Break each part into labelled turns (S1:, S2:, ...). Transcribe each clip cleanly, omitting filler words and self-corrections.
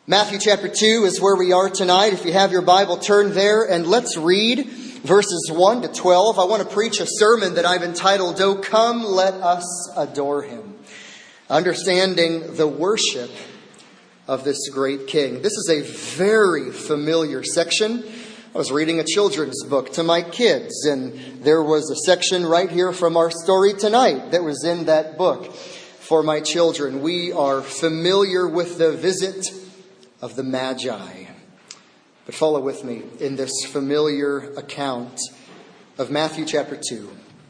S1: Matthew chapter 2 is where we are tonight. If you have your Bible, turn there and let's read verses 1 to 12. I want to preach a sermon that I've entitled, "Oh, Come, Let Us Adore Him." Understanding the worship of this great King. This is a very familiar section. I was reading a children's book to my kids, and there was a section right here from our story tonight that was in that book for my children. We are familiar with the visit of the Magi. But follow with me in this familiar account of Matthew chapter 2.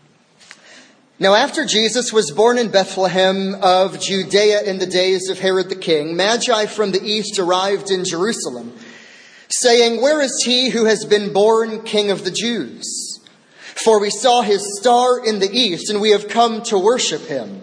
S1: Now after Jesus was born in Bethlehem of Judea in the days of Herod the king, Magi from the east arrived in Jerusalem, saying, "Where is he who has been born King of the Jews? For we saw his star in the east, and we have come to worship him."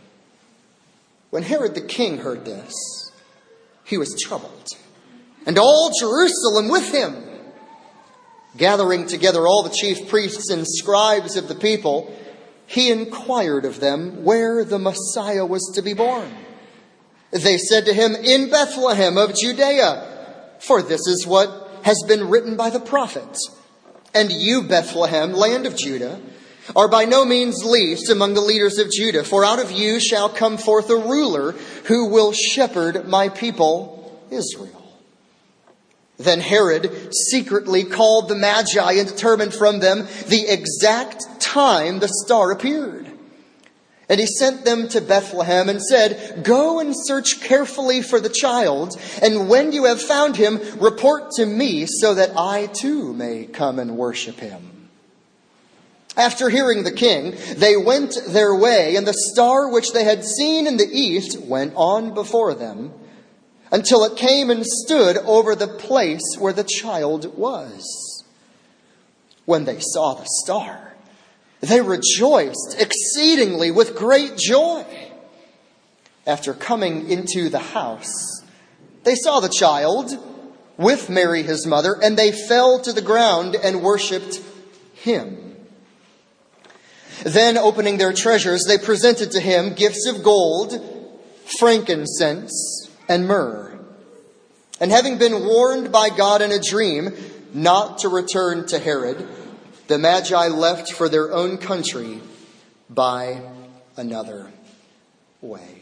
S1: When Herod the king heard this, he was troubled, and all Jerusalem with him. Gathering together all the chief priests and scribes of the people, he inquired of them where the Messiah was to be born. They said to him, "In Bethlehem of Judea, for this is what has been written by the prophet. And you, Bethlehem, land of Judah, are by no means least among the leaders of Judah, for out of you shall come forth a ruler who will shepherd my people Israel." Then Herod secretly called the Magi and determined from them the exact time the star appeared. And he sent them to Bethlehem and said, "Go and search carefully for the child, and when you have found him, report to me so that I too may come and worship him." After hearing the king, they went their way, and the star which they had seen in the east went on before them, until it came and stood over the place where the child was. When they saw the star, they rejoiced exceedingly with great joy. After coming into the house, they saw the child with Mary his mother, and they fell to the ground and worshipped him. Then, opening their treasures, they presented to him gifts of gold, frankincense, and myrrh. And having been warned by God in a dream not to return to Herod, the Magi left for their own country by another way.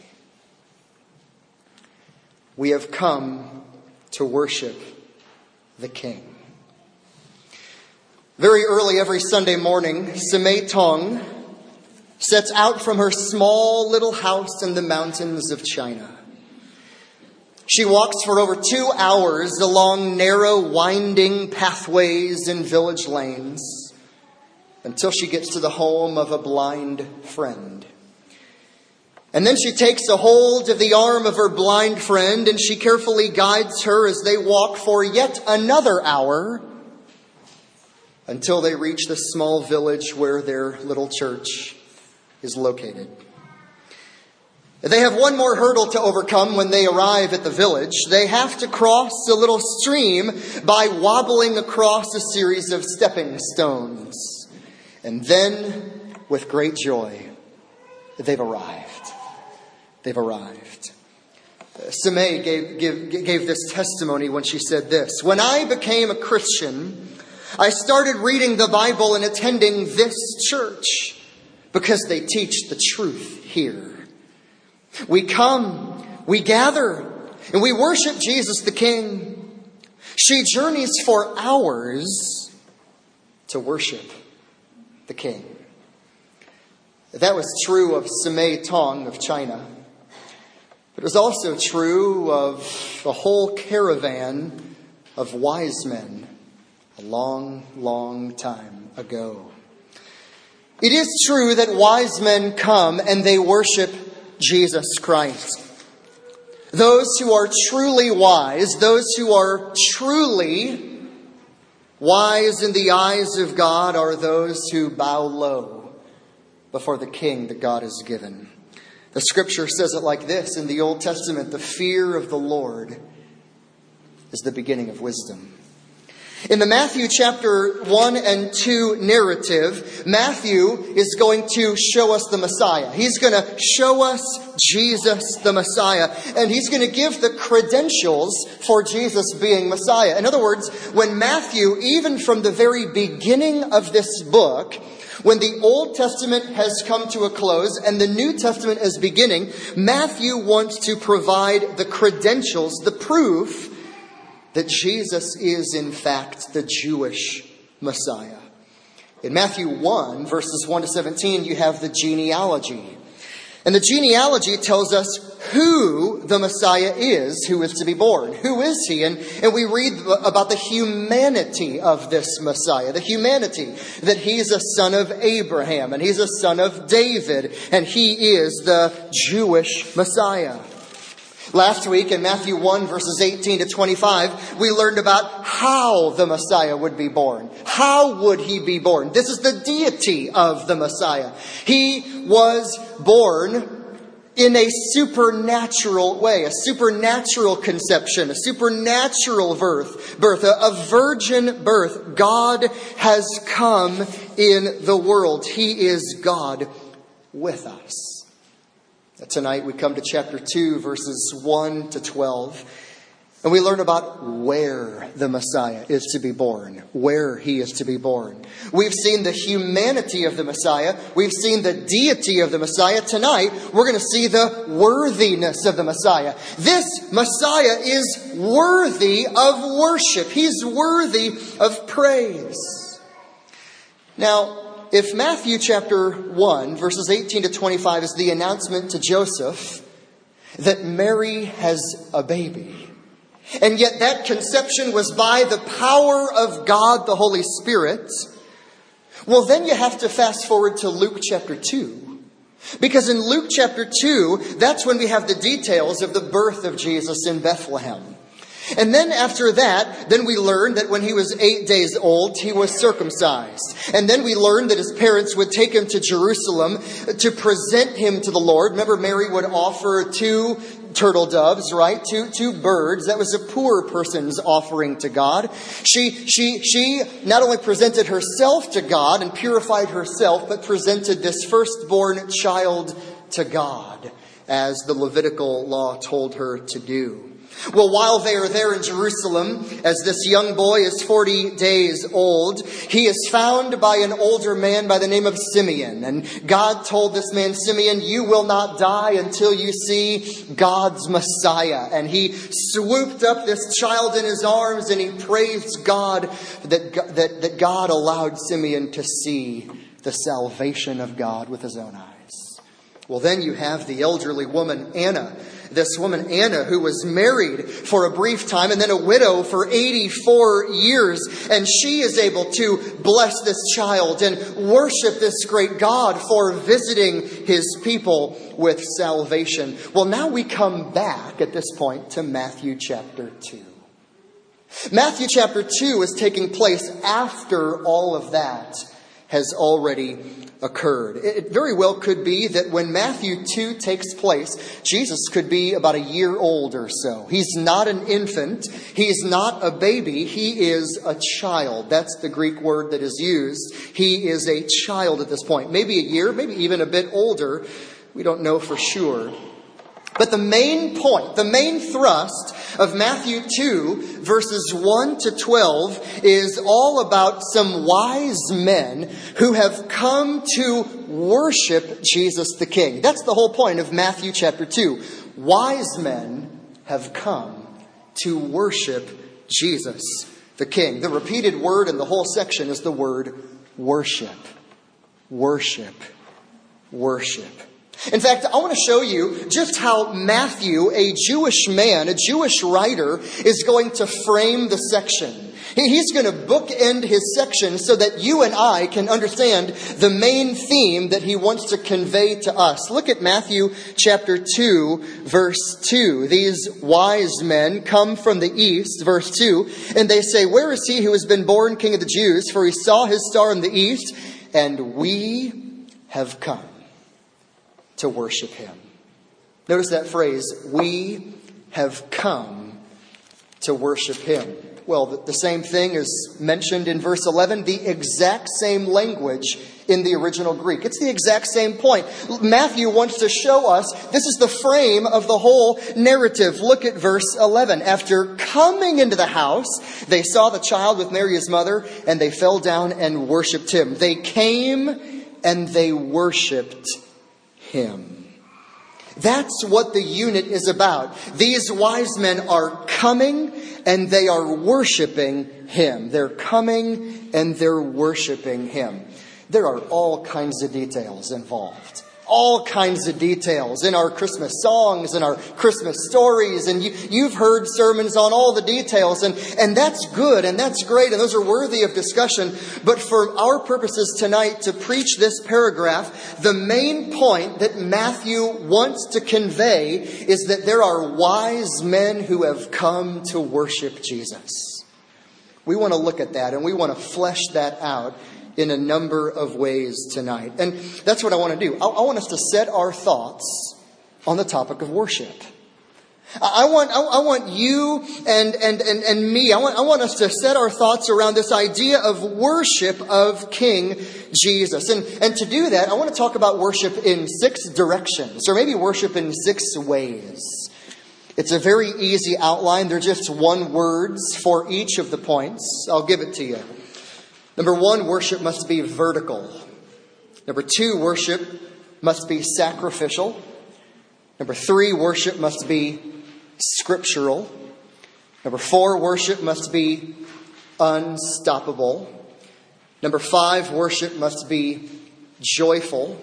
S1: We have come to worship the King. Very early every Sunday morning, Simei Tong sets out from her small little house in the mountains of China. She walks for over 2 hours along narrow, winding pathways and village lanes until she gets to the home of a blind friend. And then she takes a hold of the arm of her blind friend and she carefully guides her as they walk for yet another hour until they reach the small village where their little church is located. They have one more hurdle to overcome when they arrive at the village. They have to cross a little stream by wobbling across a series of stepping stones. And then, with great joy, they've arrived. They've arrived. Simei gave this testimony when she said this: "When I became a Christian, I started reading the Bible and attending this church because they teach the truth here. We come, we gather, and we worship Jesus the King." She journeys for hours to worship the King. That was true of Simei Tong of China. But it was also true of a whole caravan of wise men a long, long time ago. It is true that wise men come and they worship Jesus Christ. Those who are truly wise, those who are truly wise in the eyes of God, are those who bow low before the King that God has given. The scripture says it like this in the Old Testament: "The fear of the Lord is the beginning of wisdom." In the Matthew chapter 1 and 2 narrative, Matthew is going to show us the Messiah. He's going to show us Jesus the Messiah. And he's going to give the credentials for Jesus being Messiah. In other words, when Matthew, even from the very beginning of this book, when the Old Testament has come to a close and the New Testament is beginning, Matthew wants to provide the credentials, the proof that Jesus is in fact the Jewish Messiah. In Matthew 1, verses 1 to 17, you have the genealogy. And the genealogy tells us who the Messiah is who is to be born. Who is he? And we read about the humanity of this Messiah. The humanity that he's a son of Abraham and he's a son of David and he is the Jewish Messiah. Last week in Matthew 1 verses 18 to 25, we learned about how the Messiah would be born. How would he be born? This is the deity of the Messiah. He was born in a supernatural way, a supernatural conception, a supernatural birth, a virgin birth. God has come in the world. He is God with us. Tonight we come to chapter 2, verses 1 to 12. And we learn about where the Messiah is to be born. Where he is to be born. We've seen the humanity of the Messiah. We've seen the deity of the Messiah. Tonight we're going to see the worthiness of the Messiah. This Messiah is worthy of worship. He's worthy of praise. Now, if Matthew chapter 1, verses 18 to 25 is the announcement to Joseph that Mary has a baby, and yet that conception was by the power of God, the Holy Spirit, well, then you have to fast forward to Luke chapter 2. Because in Luke chapter 2, that's when we have the details of the birth of Jesus in Bethlehem. And then after that, then we learn that when he was 8 days old, he was circumcised. And then we learn that his parents would take him to Jerusalem to present him to the Lord. Remember, Mary would offer 2 turtle doves, right? Two birds. That was a poor person's offering to God. She not only presented herself to God and purified herself, but presented this firstborn child to God, as the Levitical law told her to do. Well, while they are there in Jerusalem, as this young boy is 40 days old, he is found by an older man by the name of Simeon. And God told this man, Simeon, you will not die until you see God's Messiah. And he swooped up this child in his arms and he praised God that God allowed Simeon to see the salvation of God with his own eyes. Well, then you have the elderly woman, Anna. This woman, Anna, who was married for a brief time and then a widow for 84 years. And she is able to bless this child and worship this great God for visiting his people with salvation. Well, now we come back at this point to Matthew chapter 2. Matthew chapter 2 is taking place after all of that has already occurred. It very well could be that when Matthew 2 takes place, Jesus could be about a year old or so. He's not an infant. He's not a baby. He is a child. That's the Greek word that is used. He is a child at this point. Maybe a year, maybe even a bit older. We don't know for sure. But the main point, the main thrust of Matthew 2, verses 1 to 12, is all about some wise men who have come to worship Jesus the King. That's the whole point of Matthew chapter 2. Wise men have come to worship Jesus the King. The repeated word in the whole section is the word worship. Worship. Worship. In fact, I want to show you just how Matthew, a Jewish man, a Jewish writer, is going to frame the section. He's going to bookend his section so that you and I can understand the main theme that he wants to convey to us. Look at Matthew chapter 2, verse 2. These wise men come from the east, verse 2, and they say, "Where is he who has been born King of the Jews? For he saw his star in the east, and we have come to worship him." Notice that phrase, "we have come to worship him." Well, the same thing is mentioned in verse 11, the exact same language in the original Greek. It's the exact same point. Matthew wants to show us this is the frame of the whole narrative. Look at verse 11. After coming into the house, they saw the child with Mary his mother, and they fell down and worshipped him. They came and they worshipped him. That's what the unit is about. These wise men are coming and they are worshiping him. They're coming and they're worshiping him. There are all kinds of details involved. All kinds of details in our Christmas songs and our Christmas stories. And you've heard sermons on all the details. And that's good and that's great. And those are worthy of discussion. But for our purposes tonight to preach this paragraph, the main point that Matthew wants to convey is that there are wise men who have come to worship Jesus. We want to look at that and we want to flesh that out in a number of ways tonight. And that's what I want to do. I want us to set our thoughts on the topic of worship. I want you and me, I want us to set our thoughts around this idea of worship of King Jesus. And to do that, I want to talk about worship in 6 directions, or maybe worship in 6 ways. It's a very easy outline. They're just one words for each of the points. I'll give it to you. Number 1, worship must be vertical. Number 2, worship must be sacrificial. Number 3, worship must be scriptural. Number 4, worship must be unstoppable. Number 5, worship must be joyful.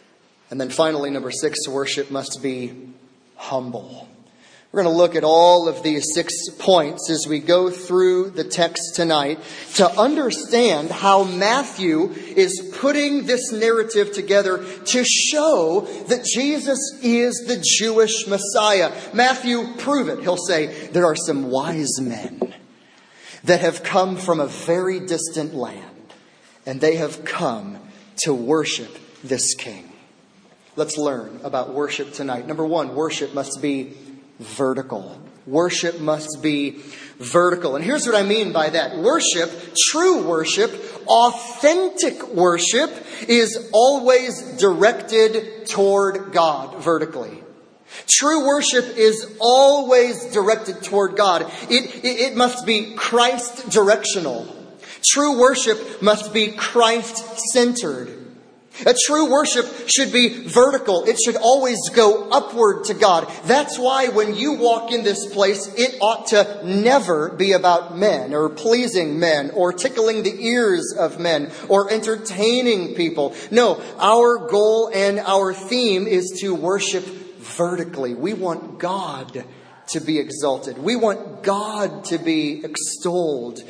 S1: And then finally, number 6, worship must be humble. We're going to look at all of these 6 points as we go through the text tonight to understand how Matthew is putting this narrative together to show that Jesus is the Jewish Messiah. Matthew, prove it. He'll say, there are some wise men that have come from a very distant land, and they have come to worship this King. Let's learn about worship tonight. Number 1, worship must be vertical. Worship must be vertical. And here's what I mean by that. Worship, true worship, authentic worship is always directed toward God vertically. True worship is always directed toward God. It must be Christ directional. True worship must be Christ centered. A true worship should be vertical. It should always go upward to God. That's why when you walk in this place, it ought to never be about men or pleasing men or tickling the ears of men or entertaining people. No, our goal and our theme is to worship vertically. We want God to be exalted. We want God to be extolled.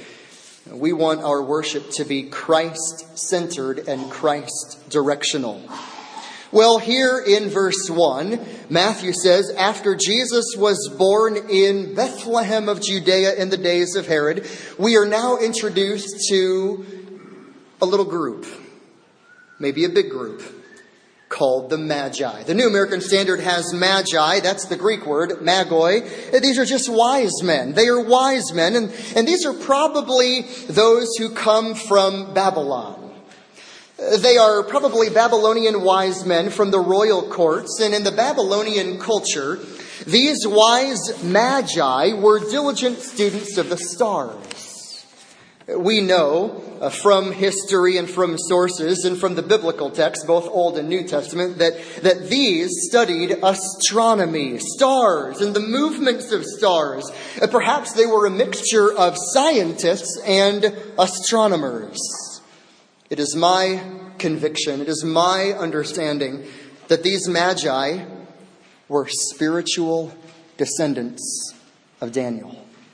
S1: We want our worship to be Christ-centered and Christ-directional. Well, here in verse 1, Matthew says, after Jesus was born in Bethlehem of Judea in the days of Herod, we are now introduced to a little group, maybe a big group, called the Magi. The New American Standard has Magi. That's the Greek word, magoi. These are just wise men. They are wise men. And these are probably those who come from Babylon. They are probably Babylonian wise men from the royal courts. And in the Babylonian culture, these wise Magi were diligent students of the stars. We know from history and from sources and from the biblical text, both Old and New Testament, that these studied astronomy, stars, and the movements of stars. Perhaps they were a mixture of scientists and astronomers. It is my conviction, it is my understanding that these Magi were spiritual descendants of Daniel.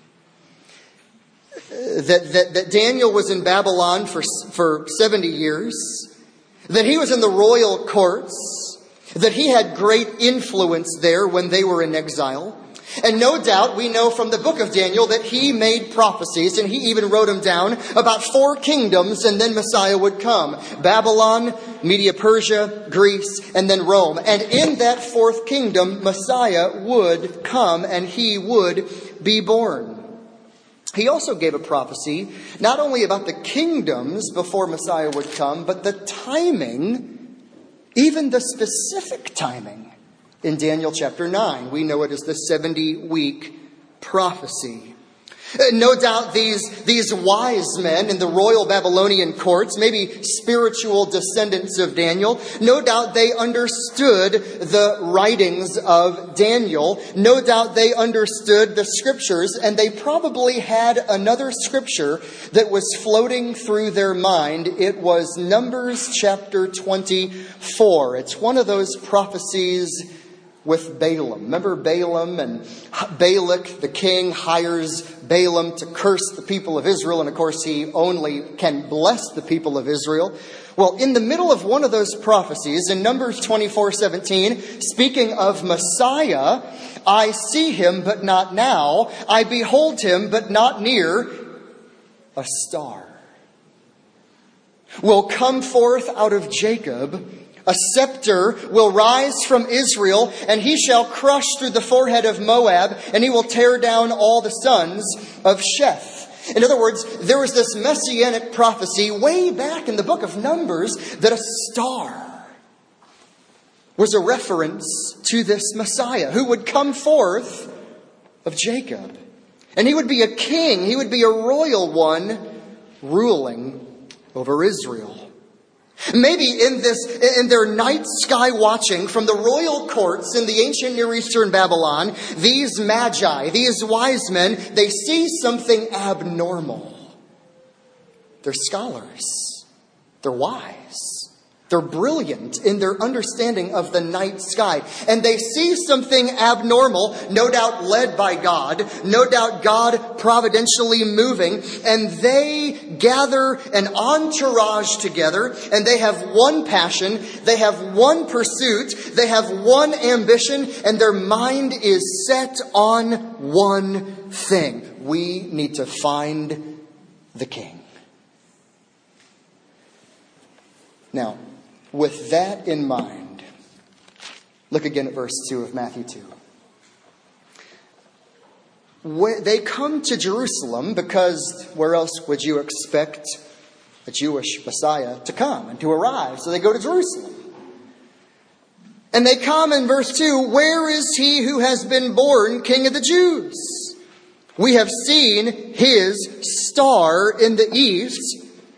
S1: That Daniel was in Babylon for 70 years, that he was in the royal courts, that he had great influence there when they were in exile. And no doubt we know from the book of Daniel that he made prophecies, and he even wrote them down, about 4 kingdoms, and then Messiah would come. Babylon, Media-Persia, Greece, and then Rome. And in that 4th kingdom, Messiah would come and he would be born. He also gave a prophecy not only about the kingdoms before Messiah would come, but the timing, even the specific timing. In Daniel chapter 9, we know it as the 70-week prophecy. No doubt these wise men in the royal Babylonian courts, maybe spiritual descendants of Daniel, no doubt they understood the writings of Daniel. No doubt they understood the scriptures, and they probably had another scripture that was floating through their mind. It was Numbers chapter 24. It's one of those prophecies with Balaam. Remember Balaam, and Balak, the king, hires Balaam to curse the people of Israel. And of course, he only can bless the people of Israel. Well, in the middle of one of those prophecies, in Numbers 24:17, speaking of Messiah, I see him, but not now. I behold him, but not near. A star will come forth out of Jacob. A scepter will rise from Israel, and he shall crush through the forehead of Moab, and he will tear down all the sons of Sheth. In other words, there was this messianic prophecy way back in the book of Numbers that a star was a reference to this Messiah who would come forth of Jacob. And he would be a king, he would be a royal one ruling over Israel. Maybe in their night sky watching from the royal courts in the ancient Near Eastern Babylon, these magi, these wise men, they see something abnormal. They're scholars. They're wise. They're brilliant in their understanding of the night sky. And they see something abnormal, no doubt led by God, no doubt God providentially moving. And they gather an entourage together, and they have one passion, they have one pursuit, they have one ambition, and their mind is set on one thing. We need to find the king. Now, with that in mind, look again at verse 2 of Matthew 2. They come to Jerusalem because where else would you expect a Jewish Messiah to come and to arrive? So they go to Jerusalem. And they come in verse 2, where is he who has been born King of the Jews? We have seen his star in the east.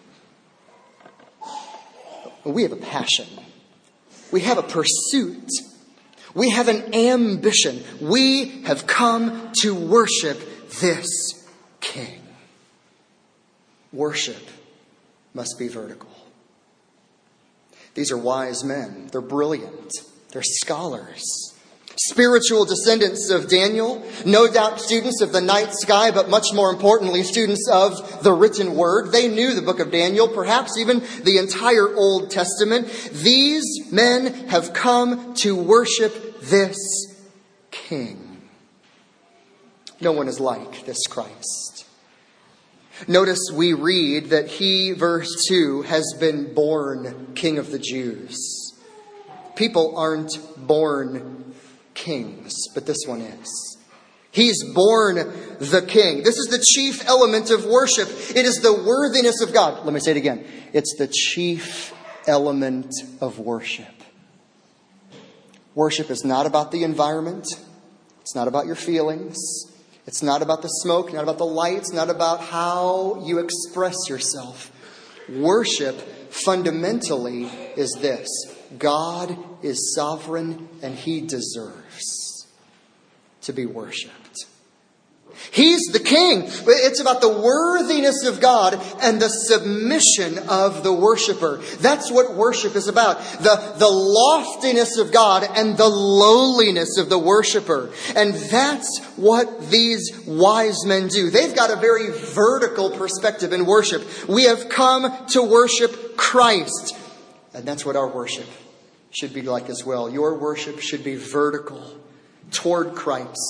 S1: We have a passion. We have a pursuit. We have an ambition. We have come to worship this King. Worship must be vertical. These are wise men. They're brilliant. They're scholars. Spiritual descendants of Daniel, no doubt students of the night sky, but much more importantly, students of the written word. They knew the book of Daniel, perhaps even the entire Old Testament. These men have come to worship this King. No one is like this Christ. Notice we read that he, verse 2, has been born King of the Jews. People aren't born kings, but this one is. He's born the King. This is the chief element of worship. It is the worthiness of God. Let me say it again. It's the chief element of worship. Worship is not about the environment. It's not about your feelings. It's not about the smoke, not about the light. It's not about how you express yourself. Worship fundamentally is this. God is sovereign and he deserves to be worshipped. He's the King. It's about the worthiness of God and the submission of the worshiper. That's what worship is about. The loftiness of God and the lowliness of the worshiper. And that's what these wise men do. They've got a very vertical perspective in worship. We have come to worship Christ. And that's what our worship should be like as well. Your worship should be vertical toward Christ,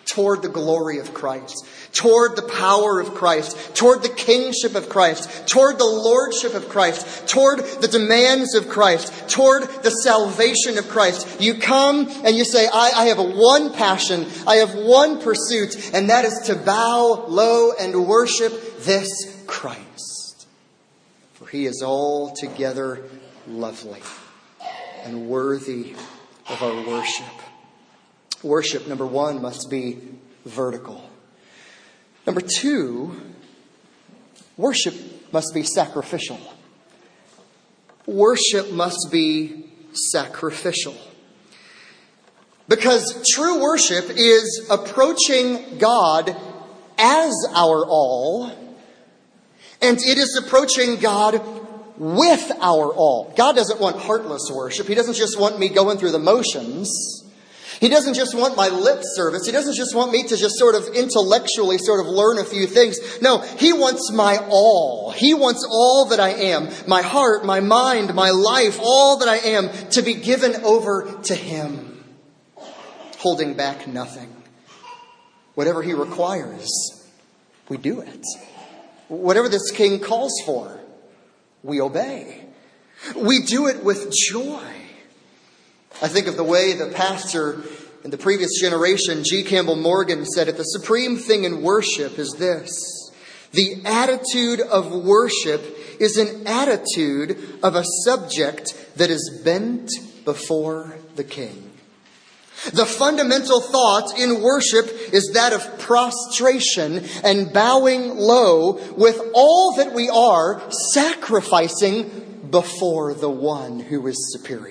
S1: toward the glory of Christ, toward the power of Christ, toward the kingship of Christ, toward the lordship of Christ, toward the demands of Christ, toward the salvation of Christ. You come and you say, I have one passion, I have one pursuit, and that is to bow low and worship this Christ. For he is altogether lovely and worthy of our worship. Worship, number one, must be vertical. Number two, worship must be sacrificial. Worship must be sacrificial. Because true worship is approaching God as our all, and it is approaching God with our all. God doesn't want heartless worship. He doesn't just want me going through the motions. He doesn't just want my lip service. He doesn't just want me to just sort of intellectually sort of learn a few things. No, he wants my all. He wants all that I am. My heart, my mind, my life, all that I am to be given over to him. Holding back nothing. Whatever he requires, we do it. Whatever this king calls for, we obey. We do it with joy. I think of the way the pastor in the previous generation, G. Campbell Morgan, said it. The supreme thing in worship is this. The attitude of worship is an attitude of a subject that is bent before the king. The fundamental thought in worship is that of prostration and bowing low with all that we are, sacrificing before the one who is superior.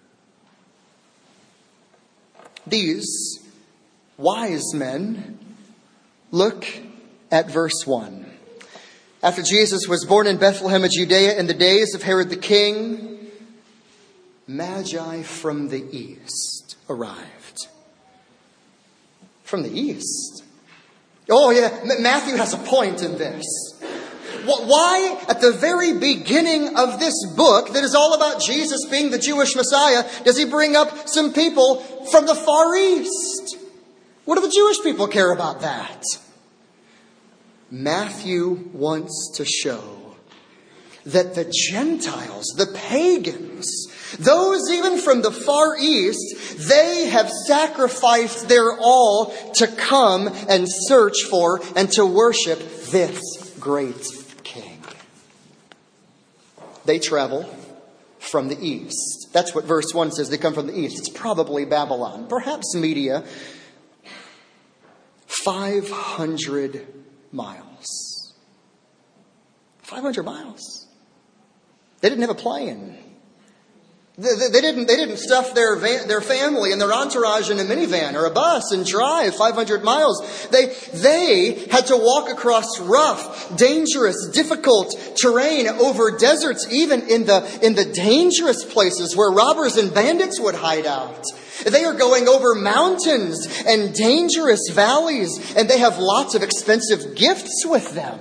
S1: These wise men look at verse 1. After Jesus was born in Bethlehem of Judea in the days of Herod the king, Magi from the east arrived. From the east? Oh yeah, Matthew has a point in this. Why, at the very beginning of this book that is all about Jesus being the Jewish Messiah, does he bring up some people from the Far East? What do the Jewish people care about that? Matthew wants to show that the Gentiles, the pagans, those even from the Far East, they have sacrificed their all to come and search for and to worship this great king. They travel from the east. That's what verse 1 says. They come from the east. It's probably Babylon, perhaps Media. 500 miles. 500 miles. They didn't have a plane. They didn't stuff their family and their entourage in a minivan or a bus and drive 500 miles. They had to walk across rough, dangerous, difficult terrain over deserts, even in the dangerous places where robbers and bandits would hide out. They are going over mountains and dangerous valleys, and they have lots of expensive gifts with them.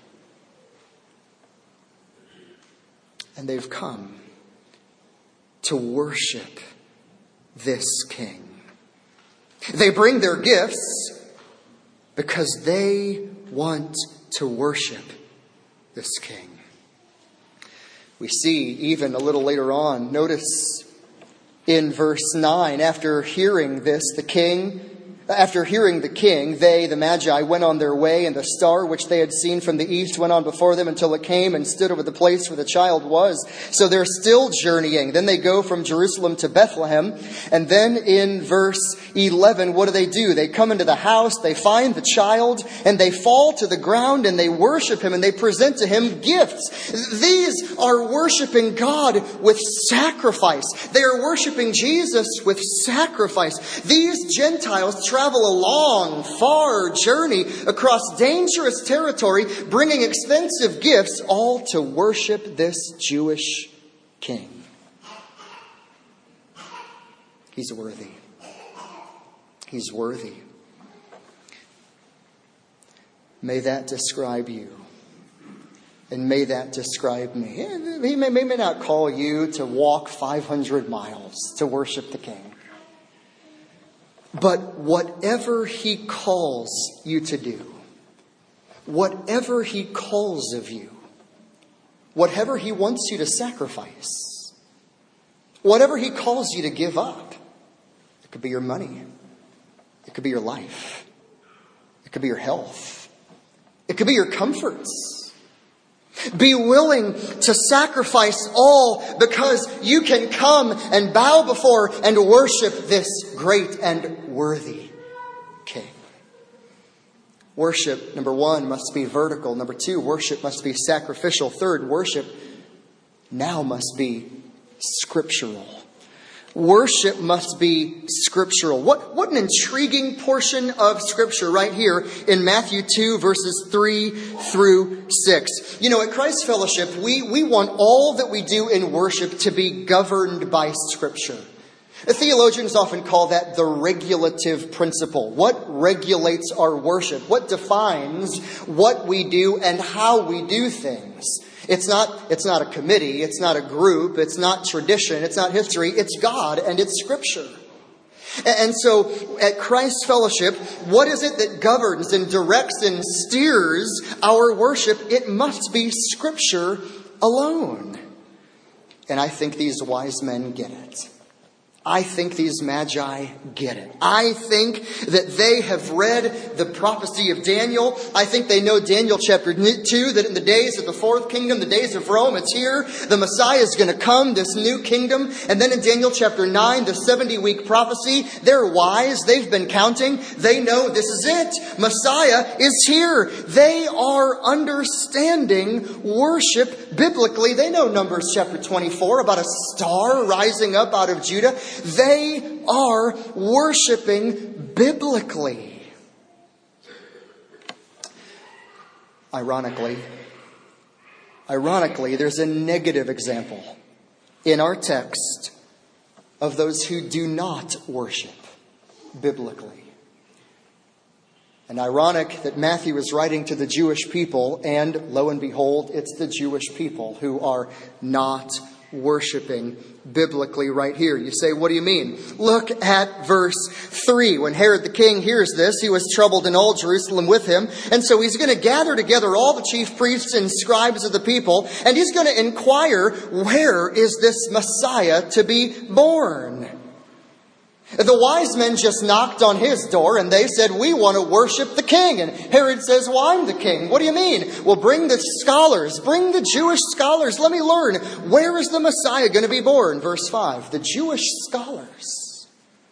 S1: And they've come to worship this king. They bring their gifts because they want to worship this king. We see even a little later on, notice in verse 9, after hearing the king, they, the Magi, went on their way, and the star which they had seen from the east went on before them until it came and stood over the place where the child was. So they're still journeying. Then they go from Jerusalem to Bethlehem. And then in verse 11, what do? They come into the house, they find the child, and they fall to the ground and they worship him and they present to him gifts. These are worshiping God with sacrifice. They are worshiping Jesus with sacrifice. These Gentiles travel a long, far journey across dangerous territory, bringing expensive gifts, all to worship this Jewish king. He's worthy. He's worthy. May that describe you. And may that describe me. He may not call you to walk 500 miles to worship the king. But whatever He calls you to do, whatever He calls of you, whatever He wants you to sacrifice, whatever He calls you to give up, it could be your money, it could be your life, it could be your health, it could be your comforts. Be willing to sacrifice all because you can come and bow before and worship this great and worthy King. Worship, number one, must be vertical. Number two, worship must be sacrificial. Third, worship now must be scriptural. Worship must be scriptural. What an intriguing portion of Scripture right here in Matthew 2, verses 3 through 6. You know, at Christ Fellowship, we want all that we do in worship to be governed by Scripture. The theologians often call that the regulative principle. What regulates our worship? What defines what we do and how we do things? It's not a committee, it's not a group, it's not tradition, it's not history, it's God and it's Scripture. And so at Christ Fellowship, what is it that governs and directs and steers our worship? It must be Scripture alone. And I think these wise men get it. I think these magi get it. I think that they have read the prophecy of Daniel. I think they know Daniel chapter 2, that in the days of the fourth kingdom, the days of Rome, it's here. The Messiah is going to come, this new kingdom. And then in Daniel chapter 9, the 70-week prophecy, they're wise. They've been counting. They know this is it. Messiah is here. They are understanding worship biblically. They know Numbers chapter 24 about a star rising up out of Judah. They are worshiping biblically. Ironically, there's a negative example in our text of those who do not worship biblically. And ironic that Matthew is writing to the Jewish people, and lo and behold, it's the Jewish people who are not worshiping biblically right here. You say, what do you mean? Look at verse 3. When Herod the king hears this, he was troubled in all Jerusalem with him. And so he's going to gather together all the chief priests and scribes of the people, and he's going to inquire, where is this Messiah to be born? The wise men just knocked on his door and they said, we want to worship the king. And Herod says, well, I'm the king. What do you mean? Well, bring the scholars, bring the Jewish scholars. Let me learn. Where is the Messiah going to be born? Verse 5, the Jewish scholars.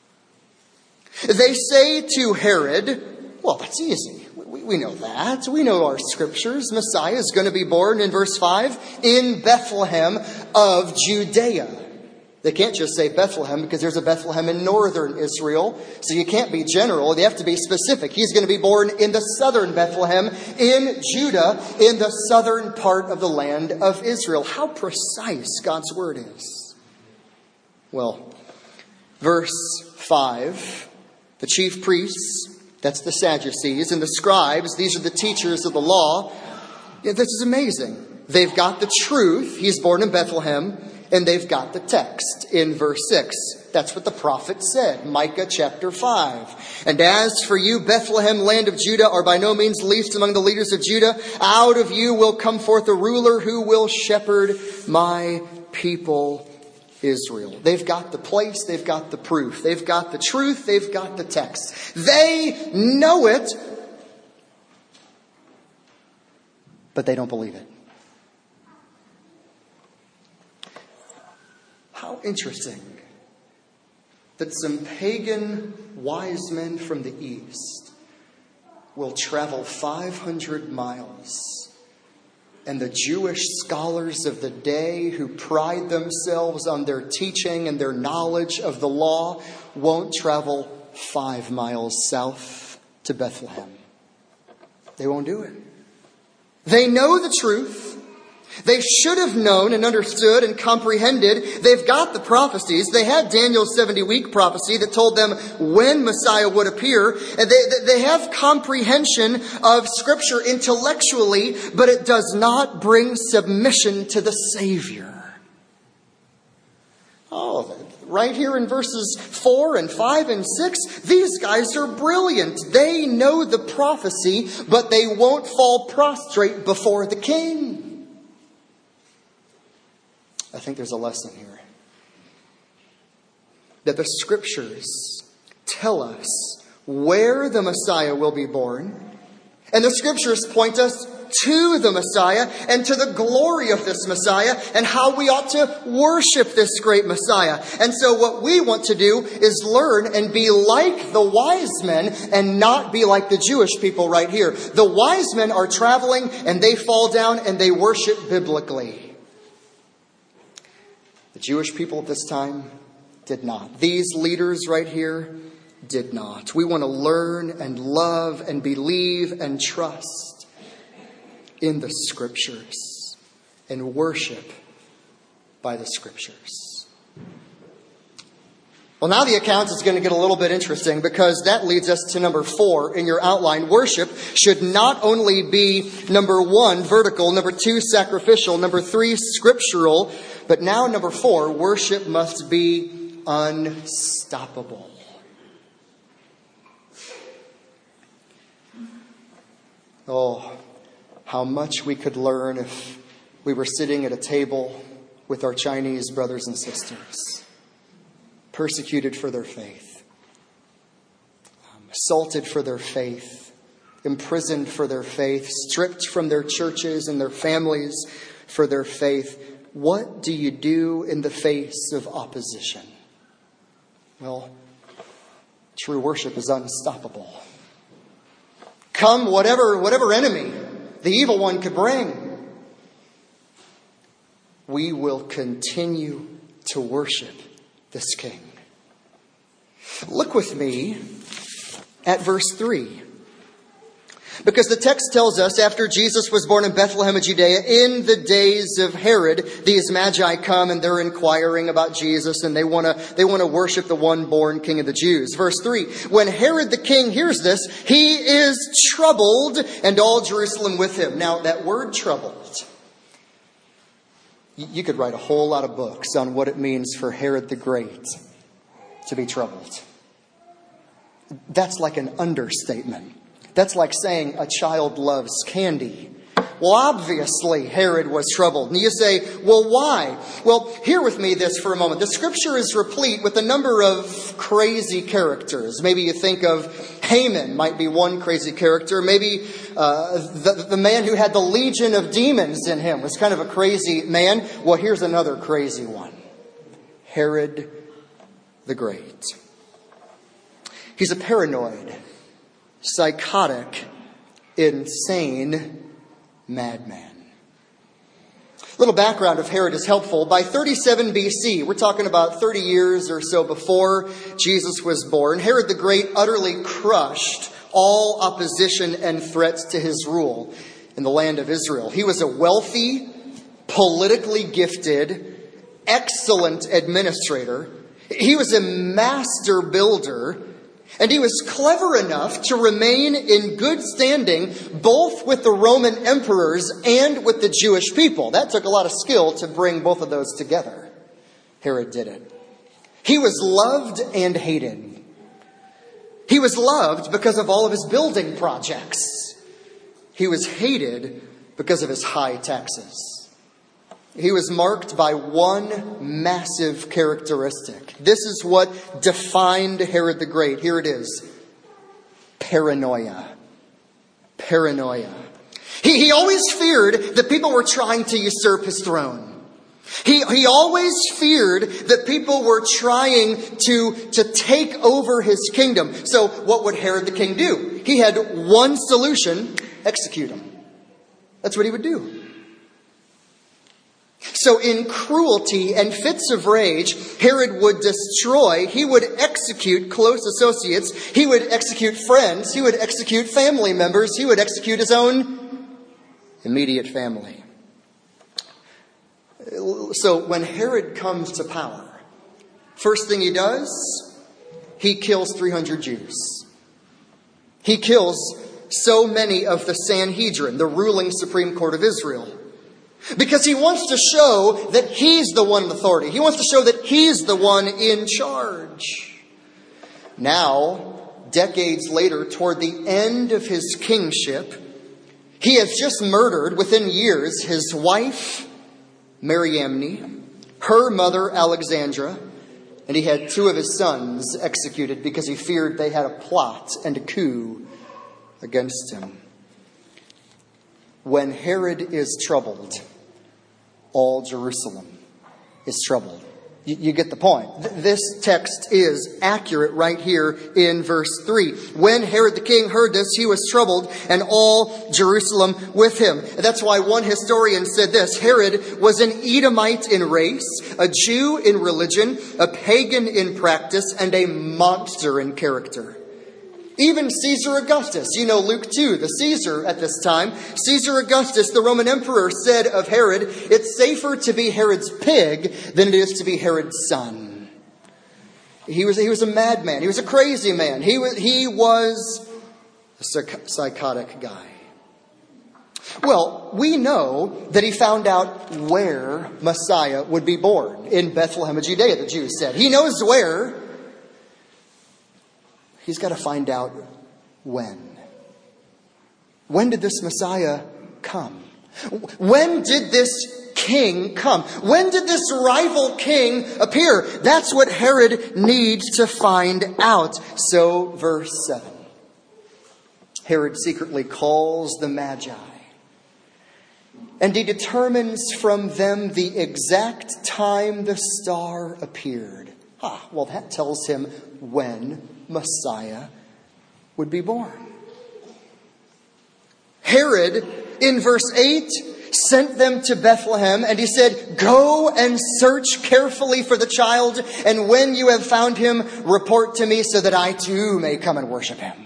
S1: They say to Herod, well, that's easy. We know that. We know our scriptures. Messiah is going to be born in verse 5 in Bethlehem of Judea. They can't just say Bethlehem because there's a Bethlehem in northern Israel. So you can't be general. They have to be specific. He's going to be born in the southern Bethlehem in Judah, in the southern part of the land of Israel. How precise God's word is. Well, verse 5, the chief priests, that's the Sadducees, and the scribes, these are the teachers of the law. Yeah, this is amazing. They've got the truth. He's born in Bethlehem. And they've got the text in verse 6. That's what the prophet said, Micah chapter 5. And as for you, Bethlehem, land of Judah, are by no means least among the leaders of Judah. Out of you will come forth a ruler who will shepherd my people Israel. They've got the place, they've got the proof, they've got the truth, they've got the text. They know it, but they don't believe it. How interesting that some pagan wise men from the east will travel 500 miles, and the Jewish scholars of the day who pride themselves on their teaching and their knowledge of the law won't travel 5 miles south to Bethlehem. They won't do it. They know the truth. They should have known and understood and comprehended. They've got the prophecies. They had Daniel's 70-week prophecy that told them when Messiah would appear. And they have comprehension of Scripture intellectually, but it does not bring submission to the Savior. Oh, right here in verses 4 and 5 and 6. These guys are brilliant. They know the prophecy, but they won't fall prostrate before the king. I think there's a lesson here. That the scriptures tell us where the Messiah will be born. And the scriptures point us to the Messiah and to the glory of this Messiah and how we ought to worship this great Messiah. And so what we want to do is learn and be like the wise men and not be like the Jewish people right here. The wise men are traveling and they fall down and they worship biblically. The Jewish people at this time did not. These leaders right here did not. We want to learn and love and believe and trust in the scriptures and worship by the scriptures. Well, now the account is going to get a little bit interesting because that leads us to number 4 in your outline. Worship should not only be number 1, vertical, number 2, sacrificial, number 3, scriptural, but now number 4, worship must be unstoppable. Oh, how much we could learn if we were sitting at a table with our Chinese brothers and sisters, persecuted for their faith, assaulted for their faith, imprisoned for their faith, stripped from their churches and their families for their faith. What do you do in the face of opposition? Well, true worship is unstoppable. Come whatever enemy the evil one could bring, we will continue to worship this King. Look with me at verse 3. Because the text tells us after Jesus was born in Bethlehem of Judea, in the days of Herod, these magi come and they're inquiring about Jesus and they want to worship the one born King of the Jews. Verse 3, when Herod the king hears this, he is troubled and all Jerusalem with him. Now that word troubled, you could write a whole lot of books on what it means for Herod the Great to be troubled. That's like an understatement. That's like saying a child loves candy. Well, obviously, Herod was troubled. And you say, well, why? Well, hear with me this for a moment. The scripture is replete with a number of crazy characters. Maybe you think of Haman might be one crazy character. Maybe the man who had the legion of demons in him was kind of a crazy man. Well, here's another crazy one. Herod the Great. He's a paranoid, psychotic, insane madman. Little background of Herod is helpful. By 37 BC, we're talking about 30 years or so before Jesus was born, Herod the Great utterly crushed all opposition and threats to his rule in the land of Israel. He was a wealthy, politically gifted, excellent administrator. He was a master builder. And he was clever enough to remain in good standing both with the Roman emperors and with the Jewish people. That took a lot of skill to bring both of those together. Herod did it. He was loved and hated. He was loved because of all of his building projects. He was hated because of his high taxes. He was marked by one massive characteristic. This is what defined Herod the Great. Here it is. Paranoia. Paranoia. He always feared that people were trying to usurp his throne. He always feared that people were trying to take over his kingdom. So what would Herod the king do? He had one solution: execute him. That's what he would do. So in cruelty and fits of rage, Herod would destroy, he would execute close associates, he would execute friends, he would execute family members, he would execute his own immediate family. So when Herod comes to power, first thing he does, he kills 300 Jews. He kills so many of the Sanhedrin, the ruling Supreme Court of Israel. Because he wants to show that he's the one in authority. He wants to show that he's the one in charge. Now, decades later, toward the end of his kingship, he has just murdered, within years, his wife, Mariamne, her mother, Alexandra, and he had 2 of his sons executed because he feared they had a plot and a coup against him. When Herod is troubled, all Jerusalem is troubled. You get the point. This text is accurate right here in verse 3. When Herod the king heard this, he was troubled, and all Jerusalem with him. That's why one historian said this: Herod was an Edomite in race, a Jew in religion, a pagan in practice, and a monster in character. Even Caesar Augustus, you know Luke 2, the Caesar at this time, Caesar Augustus, the Roman emperor, said of Herod, it's safer to be Herod's pig than it is to be Herod's son. He was a madman. He was a crazy man. He was a psychotic guy. Well, we know that he found out where Messiah would be born, in Bethlehem of Judea, the Jews said. He knows where. He's got to find out when. When did this Messiah come? When did this king come? When did this rival king appear? That's what Herod needs to find out. So, verse 7. Herod secretly calls the Magi, and he determines from them the exact time the star appeared. Well, that tells him when Messiah would be born. Herod, in verse 8, sent them to Bethlehem, and he said, go and search carefully for the child, and when you have found him, report to me so that I too may come and worship him.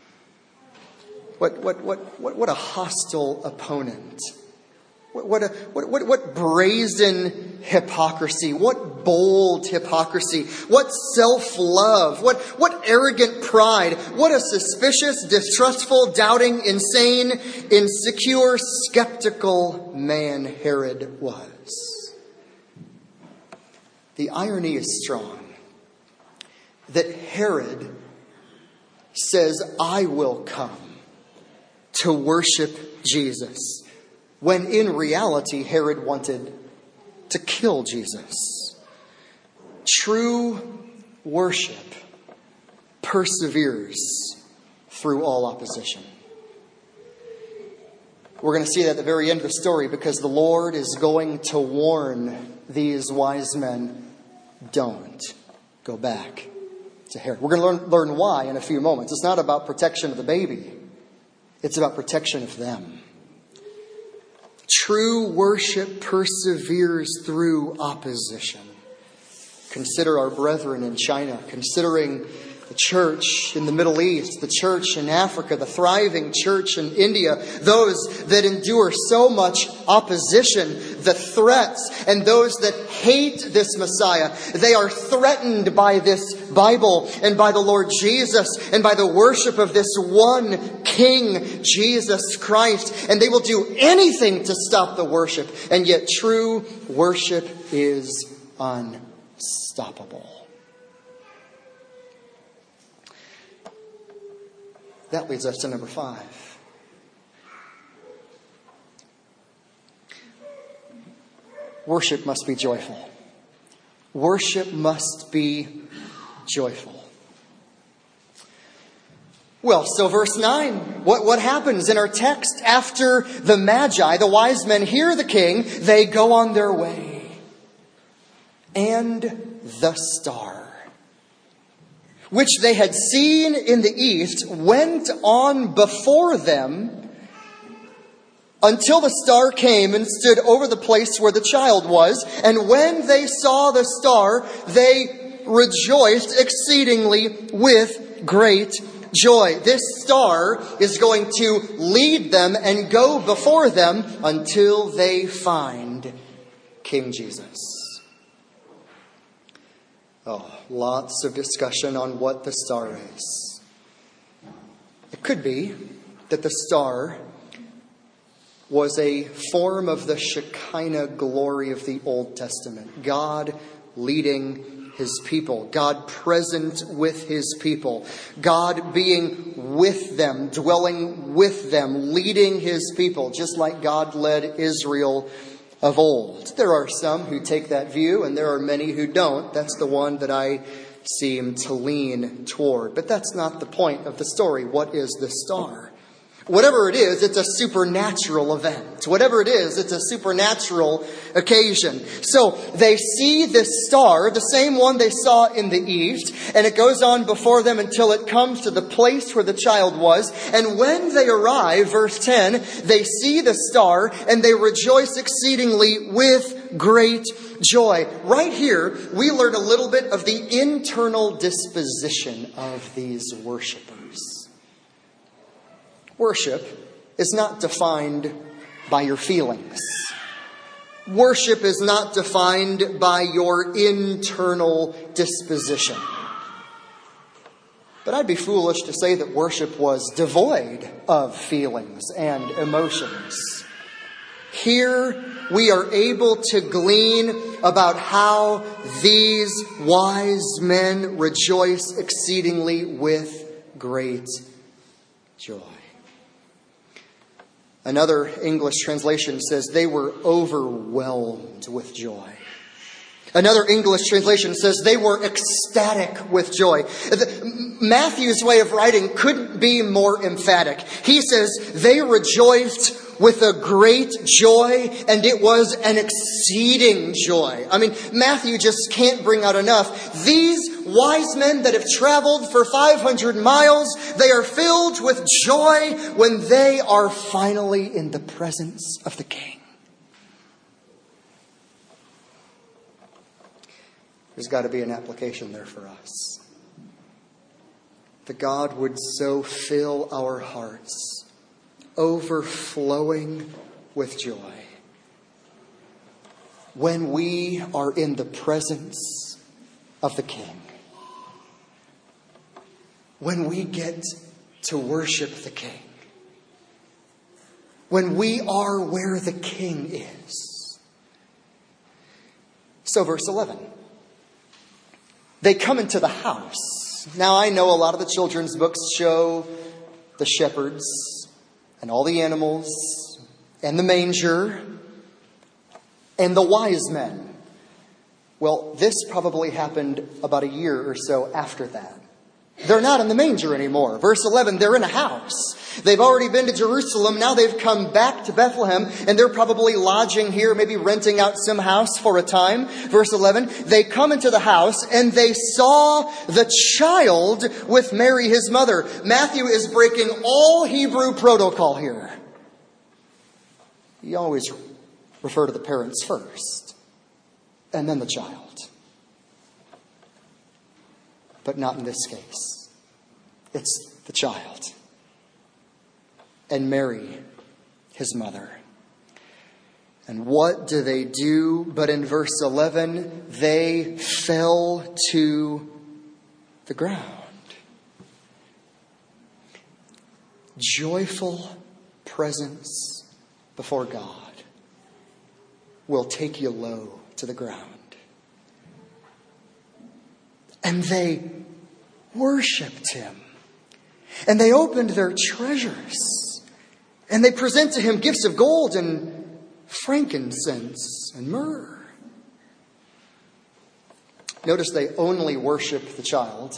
S1: What a hostile opponent. What brazen hypocrisy. What bold hypocrisy. What self-love. What arrogant pride. What a suspicious, distrustful, doubting, insane, insecure, skeptical man Herod was. The irony is strong that Herod says, I will come to worship Jesus, when in reality, Herod wanted to kill Jesus. True worship perseveres through all opposition. We're going to see that at the very end of the story, because the Lord is going to warn these wise men, don't go back to Herod. We're going to learn why in a few moments. It's not about protection of the baby. It's about protection of them. True worship perseveres through opposition. Consider our brethren in China, considering the church in the Middle East, the church in Africa, the thriving church in India, those that endure so much opposition, the threats, and those that hate this Messiah. They are threatened by this Bible and by the Lord Jesus and by the worship of this one King, Jesus Christ. And they will do anything to stop the worship. And yet true worship is unstoppable. That leads us to number 5. Worship must be joyful. Worship must be joyful. Well, so verse 9, what happens in our text? After the Magi, the wise men, hear the king, they go on their way. And the star, which they had seen in the east, went on before them until the star came and stood over the place where the child was. And when they saw the star, they rejoiced exceedingly with great joy. This star is going to lead them and go before them until they find King Jesus. Lots of discussion on what the star is. It could be that the star was a form of the Shekinah glory of the Old Testament. God leading his people. God present with his people. God being with them, dwelling with them, leading his people, just like God led Israel of old. There are some who take that view, and there are many who don't. That's the one that I seem to lean toward. But that's not the point of the story. What is the star? Whatever it is, it's a supernatural event. Whatever it is, it's a supernatural occasion. So they see this star, the same one they saw in the east, and it goes on before them until it comes to the place where the child was. And when they arrive, verse 10, they see the star and they rejoice exceedingly with great joy. Right here, we learn a little bit of the internal disposition of these worshipers. Worship is not defined by your feelings. Worship is not defined by your internal disposition. But I'd be foolish to say that worship was devoid of feelings and emotions. Here we are able to glean about how these wise men rejoice exceedingly with great joy. Another English translation says they were overwhelmed with joy. Another English translation says they were ecstatic with joy. Matthew's way of writing couldn't be more emphatic. He says they rejoiced with a great joy, and it was an exceeding joy. I mean, Matthew just can't bring out enough. These wise men that have traveled for 500 miles, they are filled with joy when they are finally in the presence of the King. There's got to be an application there for us. That God would so fill our hearts, overflowing with joy, when we are in the presence of the King. When we get to worship the King. When we are where the King is. So verse 11. They come into the house. Now I know a lot of the children's books show the shepherds and all the animals and the manger and the wise men. Well, this probably happened about a year or so after that. They're not in the manger anymore. Verse 11, they're in a house. They've already been to Jerusalem. Now they've come back to Bethlehem, and they're probably lodging here, maybe renting out some house for a time. Verse 11, they come into the house and they saw the child with Mary, his mother. Matthew is breaking all Hebrew protocol here. You always refer to the parents first, and then the child. But not in this case. It's the child. And Mary, his mother. And what do they do? But in verse 11, they fell to the ground. Joyful presence before God will take you low to the ground. And they worshipped him. And they opened their treasures. And they present to him gifts of gold and frankincense and myrrh. Notice they only worship the child.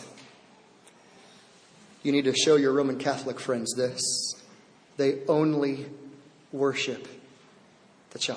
S1: You need to show your Roman Catholic friends this. They only worship the child.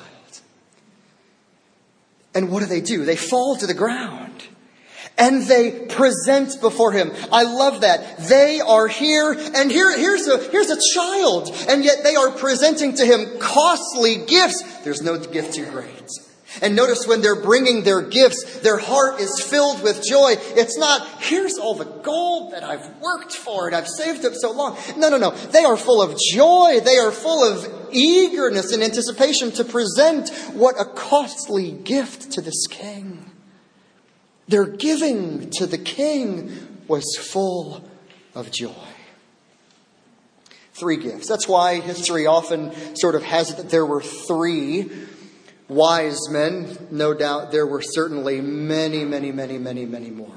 S1: And what do? They fall to the ground. And they present before him. I love that. They are here, and here's a child, and yet they are presenting to him costly gifts. There's no gift too great. And notice when they're bringing their gifts, their heart is filled with joy. It's not, here's all the gold that I've worked for and I've saved up so long. No. They are full of joy. They are full of eagerness and anticipation to present what a costly gift to this king. Their giving to the king was full of joy. 3 gifts. That's why history often sort of has it that there were 3 wise men. No doubt there were certainly many more.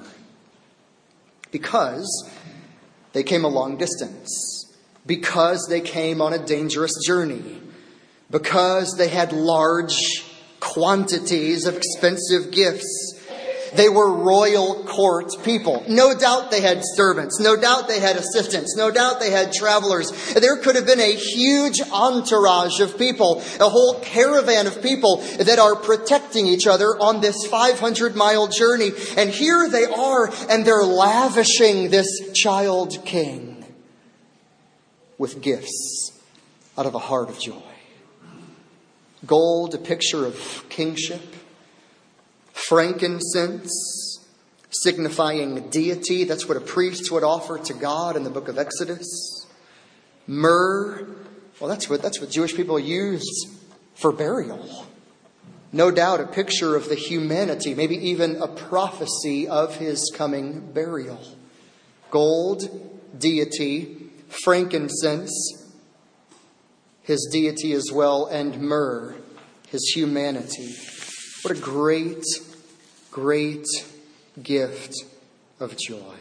S1: Because they came a long distance. Because they came on a dangerous journey. Because they had large quantities of expensive gifts. They were royal court people. No doubt they had servants. No doubt they had assistants. No doubt they had travelers. There could have been a huge entourage of people, a whole caravan of people that are protecting each other on this 500-mile journey. And here they are, and they're lavishing this child king with gifts out of a heart of joy. Gold, a picture of kingship. Frankincense, signifying deity. That's what a priest would offer to God in the book of Exodus. Myrrh, well, that's what Jewish people used for burial. No doubt a picture of the humanity, maybe even a prophecy of his coming burial. Gold, deity. Frankincense, his deity as well. And myrrh, his humanity. What a great gift of joy.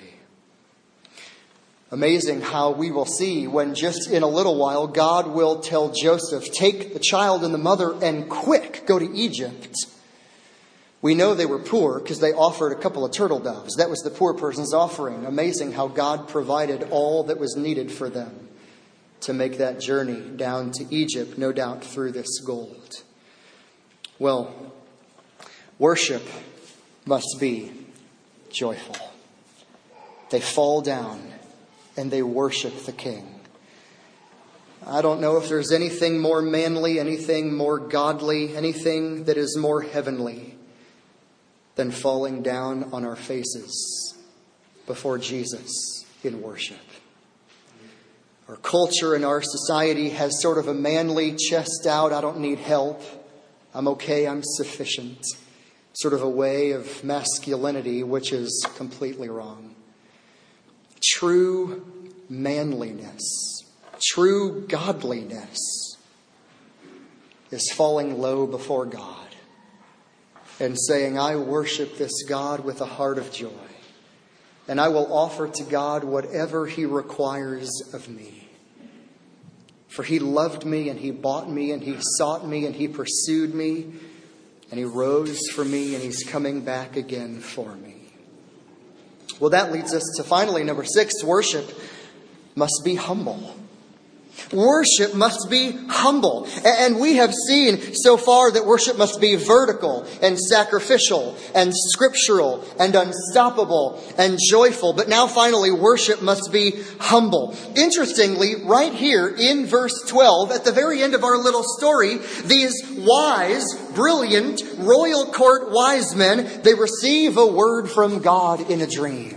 S1: Amazing how we will see when just in a little while God will tell Joseph, take the child and the mother and quick go to Egypt. We know they were poor because they offered a couple of turtle doves. That was the poor person's offering. Amazing how God provided all that was needed for them to make that journey down to Egypt, no doubt through this gold. Well, worship must be joyful. They fall down and they worship the King. I don't know if there's anything more manly, anything more godly, anything that is more heavenly than falling down on our faces before Jesus in worship. Our culture and our society has sort of a manly chest out, I don't need help, I'm okay, I'm sufficient. Sort of a way of masculinity, which is completely wrong. True manliness, true godliness is falling low before God and saying, I worship this God with a heart of joy. And I will offer to God whatever He requires of me. For He loved me and He bought me and He sought me and He pursued me. And He rose for me and He's coming back again for me. Well, that leads us to finally number 6. Worship must be humble. Worship must be humble. And we have seen so far that worship must be vertical and sacrificial and scriptural and unstoppable and joyful. But now finally, worship must be humble. Interestingly, right here in verse 12, at the very end of our little story, these wise, brilliant, royal court wise men, they receive a word from God in a dream.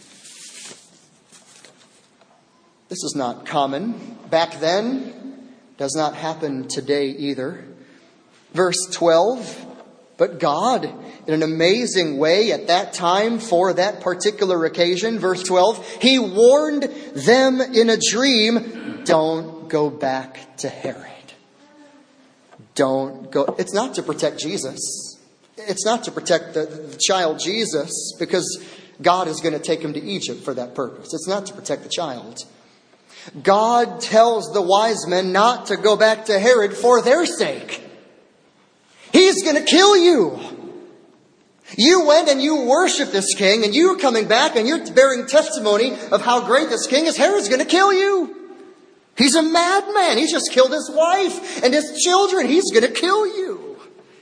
S1: This is not common back then, does not happen today either. Verse 12, but God, in an amazing way at that time for that particular occasion, verse 12, He warned them in a dream, don't go back to Herod. Don't go. It's not to protect Jesus. It's not to protect the child Jesus, because God is going to take him to Egypt for that purpose. It's not to protect the child. God tells the wise men not to go back to Herod for their sake. He's going to kill you. You went and you worshiped this king, and you're coming back and you're bearing testimony of how great this king is. Herod's going to kill you. He's a madman. He just killed his wife and his children. He's going to kill you.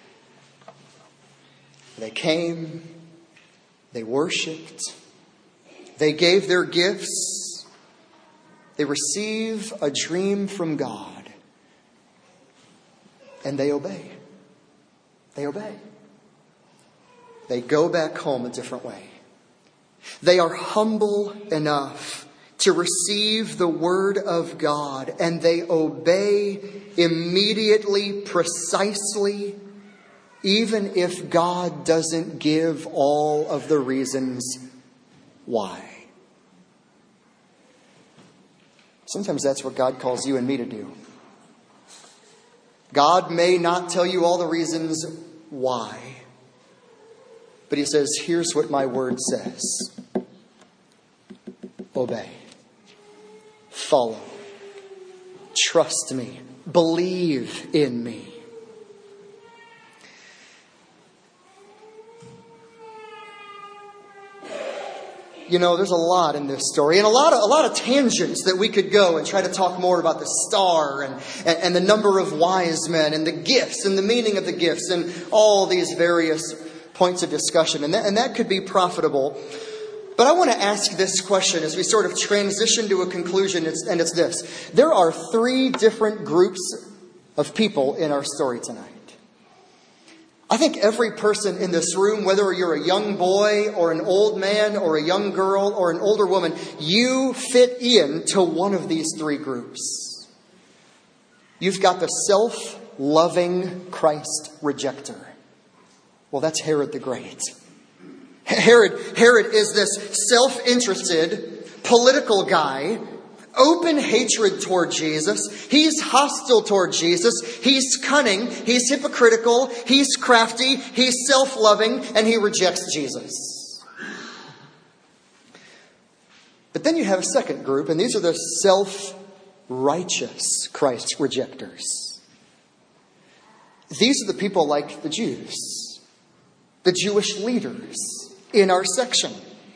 S1: They came. They worshipped. They gave their gifts. They receive a dream from God. And they obey. They obey. They go back home a different way. They are humble enough to receive the word of God. And they obey immediately, precisely, even if God doesn't give all of the reasons why. Sometimes that's what God calls you and me to do. God may not tell you all the reasons why, but He says, here's what my word says. Obey. Follow. Trust me. Believe in me. You know, there's a lot in this story and a lot of tangents that we could go and try to talk more about the star and the number of wise men and the gifts and the meaning of the gifts and all these various points of discussion. And that could be profitable. But I want to ask this question as we sort of transition to a conclusion, and it's this. There are 3 different groups of people in our story tonight. I think every person in this room, whether you're a young boy or an old man or a young girl or an older woman, you fit into one of these 3 groups. You've got the self-loving Christ rejecter. Well, that's Herod the Great. Herod is this self-interested political guy, open hatred toward Jesus. He's hostile toward Jesus. He's cunning. He's hypocritical. He's crafty. He's self-loving. And he rejects Jesus. But then you have a second group, and these are the self-righteous Christ rejectors. These are the people like the Jews, the Jewish leaders in our section.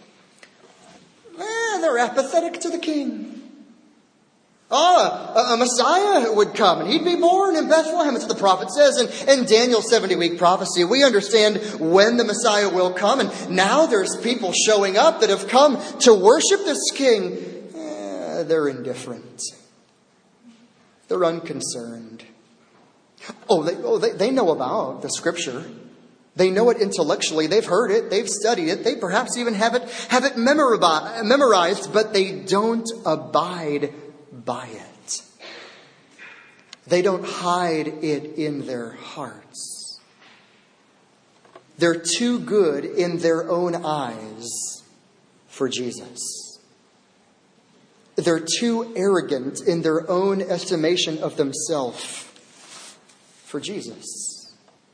S1: They're apathetic to the king. A Messiah would come, and he'd be born in Bethlehem. That's what the prophet says. In Daniel's 70-week prophecy, we understand when the Messiah will come. And now there's people showing up that have come to worship this king. They're indifferent. They're unconcerned. They know about the Scripture. They know it intellectually. They've heard it. They've studied it. They perhaps even have it memorized, but they don't abide by it. They don't hide it in their hearts. They're too good in their own eyes for Jesus. They're too arrogant in their own estimation of themselves for Jesus.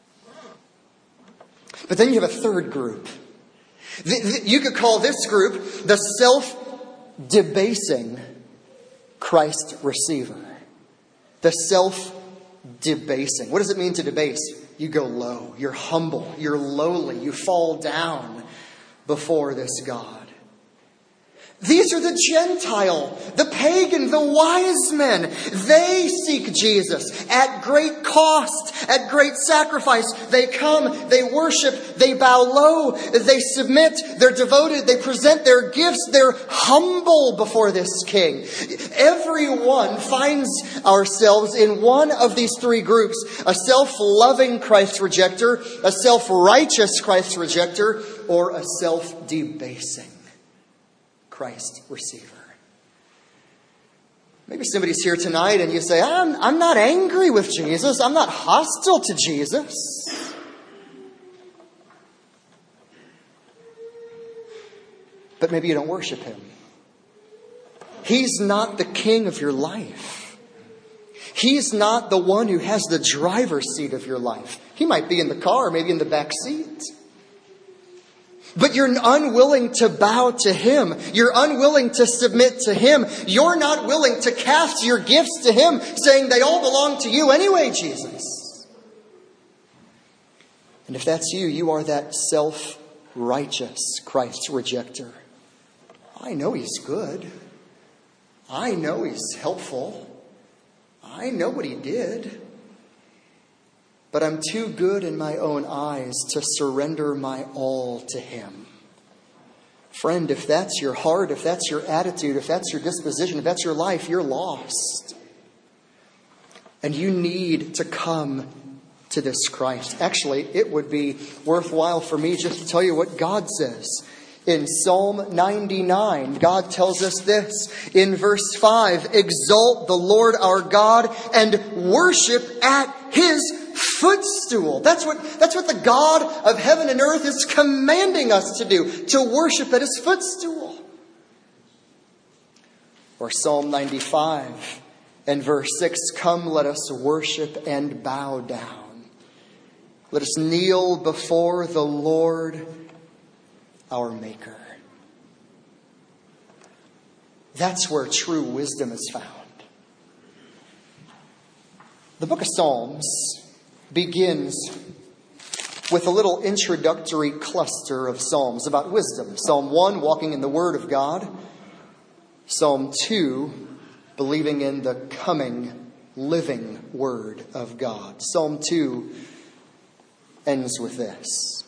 S1: But then you have a third group. You could call this group the self-debasing Christ receiver. The self-debasing. What does it mean to debase? You go low. You're humble. You're lowly. You fall down before this God. These are the Gentile, the pagan, the wise men. They seek Jesus at great cost, at great sacrifice. They come, they worship, they bow low, they submit, they're devoted, they present their gifts, they're humble before this king. Everyone finds ourselves in one of these 3 groups: a self-loving Christ rejecter, a self-righteous Christ rejecter, or a self-debasing Christ receiver. Maybe somebody's here tonight and you say, I'm not angry with Jesus. I'm not hostile to Jesus. But maybe you don't worship him. He's not the king of your life. He's not the one who has the driver's seat of your life. He might be in the car, maybe in the back seat. But you're unwilling to bow to him. You're unwilling to submit to him. You're not willing to cast your gifts to him, saying they all belong to you anyway, Jesus. And if that's you, you are that self-righteous Christ rejecter. I know he's good. I know he's helpful. I know what he did. But I'm too good in my own eyes to surrender my all to him. Friend, if that's your heart, if that's your attitude, if that's your disposition, if that's your life, you're lost. And you need to come to this Christ. Actually, it would be worthwhile for me just to tell you what God says. In Psalm 99, God tells us this in verse 5, exalt the Lord our God and worship at his footstool. That's what the God of heaven and earth is commanding us to do, to worship at his footstool. Or Psalm 95 and verse 6, come, let us worship and bow down. Let us kneel before the Lord, our Maker. That's where true wisdom is found. The book of Psalms begins with a little introductory cluster of psalms about wisdom. Psalm 1, walking in the Word of God. Psalm 2, believing in the coming, living Word of God. Psalm 2 ends with this.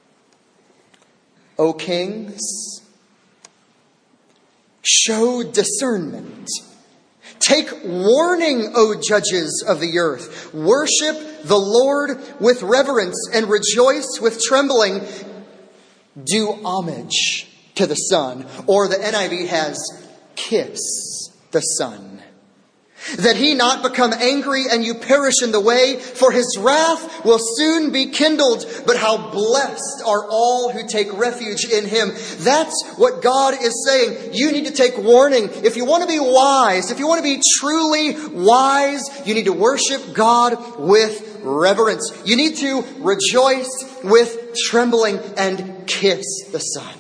S1: O kings, show discernment. Take warning, O judges of the earth. Worship the Lord with reverence and rejoice with trembling. Do homage to the Son. Or the NIV has, kiss the Son. That he not become angry and you perish in the way, for his wrath will soon be kindled. But how blessed are all who take refuge in him. That's what God is saying. You need to take warning. If you want to be wise, if you want to be truly wise, you need to worship God with reverence. You need to rejoice with trembling and kiss the Son.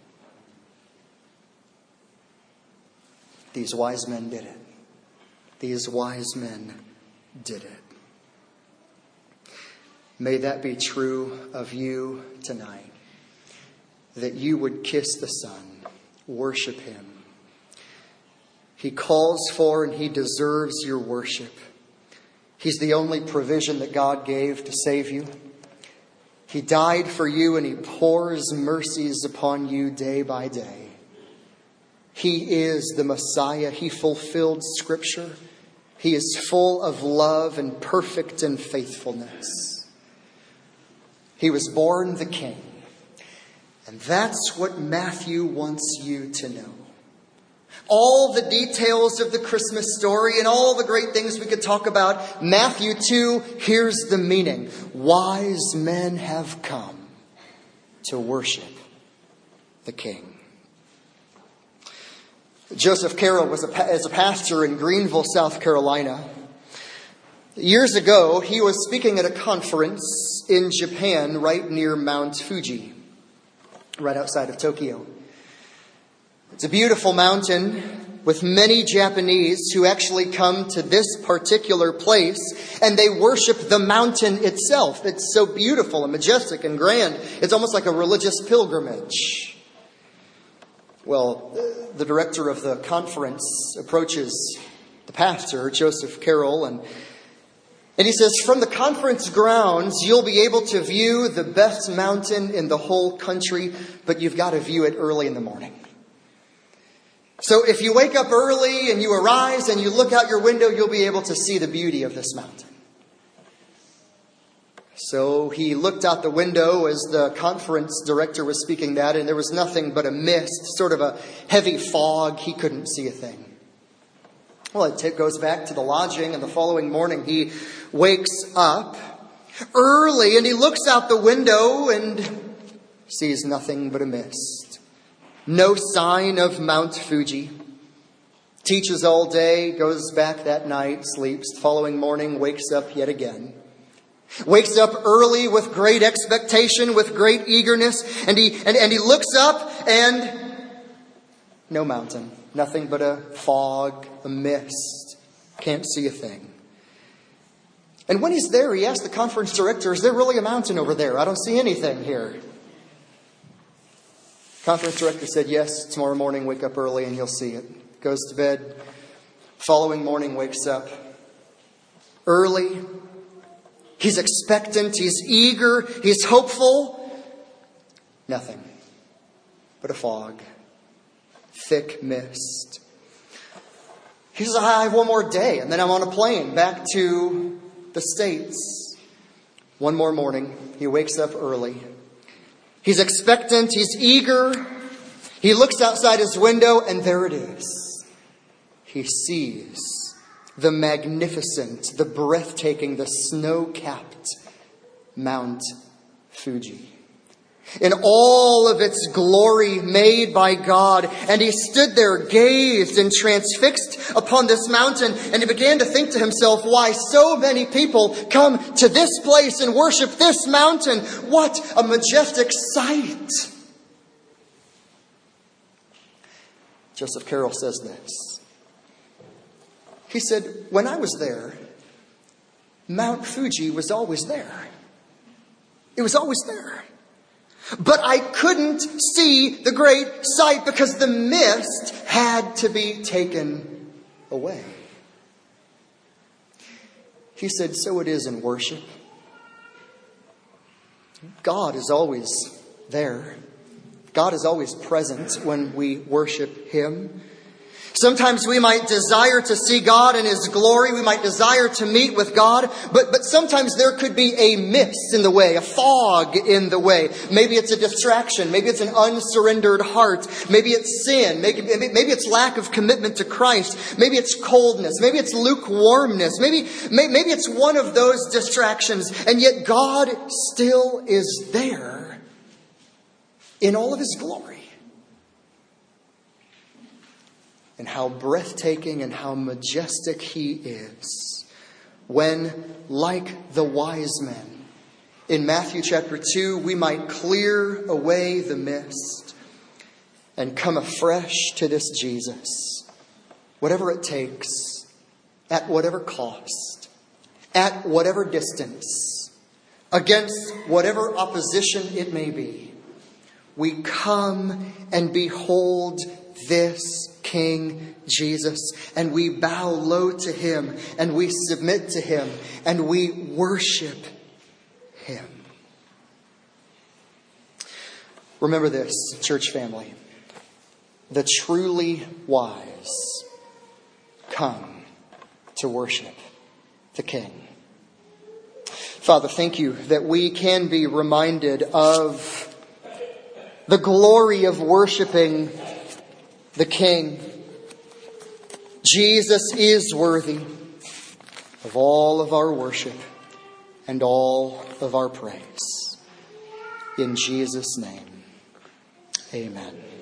S1: These wise men did it. These wise men did it. May that be true of you tonight. That you would kiss the Son, worship him. He calls for and he deserves your worship. He's the only provision that God gave to save you. He died for you and he pours mercies upon you day by day. He is the Messiah. He fulfilled Scripture. He is full of love and perfect in faithfulness. He was born the King. And that's what Matthew wants you to know. All the details of the Christmas story and all the great things we could talk about. Matthew 2, here's the meaning. Wise men have come to worship the King. Joseph Carroll was a pastor in Greenville, South Carolina. Years ago, he was speaking at a conference in Japan right near Mount Fuji, right outside of Tokyo. It's a beautiful mountain with many Japanese who actually come to this particular place and they worship the mountain itself. It's so beautiful and majestic and grand. It's almost like a religious pilgrimage. Well, the director of the conference approaches the pastor, Joseph Carroll, and he says, from the conference grounds, you'll be able to view the best mountain in the whole country, but you've got to view it early in the morning. So if you wake up early and you arise and you look out your window, you'll be able to see the beauty of this mountain. So he looked out the window as the conference director was speaking that, and there was nothing but a mist, sort of a heavy fog. He couldn't see a thing. Well, it goes back to the lodging, and the following morning he wakes up early and he looks out the window and sees nothing but a mist. No sign of Mount Fuji. Teaches all day, goes back that night, sleeps. The following morning, wakes up yet again. Wakes up early with great expectation, with great eagerness, and he looks up and no mountain. Nothing but a fog, a mist. Can't see a thing. And when he's there, he asks the conference director, is there really a mountain over there? I don't see anything here. Conference director said, yes, tomorrow morning, wake up early and you'll see it. Goes to bed. Following morning, wakes up early. He's expectant, he's eager, he's hopeful. Nothing but a fog, thick mist. He says, I have one more day and then I'm on a plane back to the States. One more morning, he wakes up early. He's expectant, he's eager. He looks outside his window and there it is. He sees the magnificent, the breathtaking, the snow-capped Mount Fuji. in all of its glory made by God. And he stood there, gazed and transfixed upon this mountain, and he began to think to himself, why so many people come to this place and worship this mountain? What a majestic sight. Joseph Carroll says this. He said, when I was there, Mount Fuji was always there. It was always there. But I couldn't see the great sight because the mist had to be taken away. He said, so it is in worship. God is always there. God is always present when we worship Him. Sometimes we might desire to see God in His glory. We might desire to meet with God. But sometimes there could be a mist in the way, a fog in the way. Maybe it's a distraction. Maybe it's an unsurrendered heart. Maybe it's sin. Maybe it's lack of commitment to Christ. Maybe it's coldness. Maybe it's lukewarmness. Maybe it's one of those distractions. And yet God still is there in all of His glory. And how breathtaking and how majestic He is when, like the wise men, in Matthew chapter 2, we might clear away the mist and come afresh to this Jesus. Whatever it takes, at whatever cost, at whatever distance, against whatever opposition it may be, we come and behold this King Jesus, and we bow low to Him, and we submit to Him, and we worship Him. Remember this, church family. The truly wise come to worship the King. Father, thank You that we can be reminded of the glory of worshiping the King. Jesus is worthy of all of our worship and all of our praise. In Jesus' name, amen.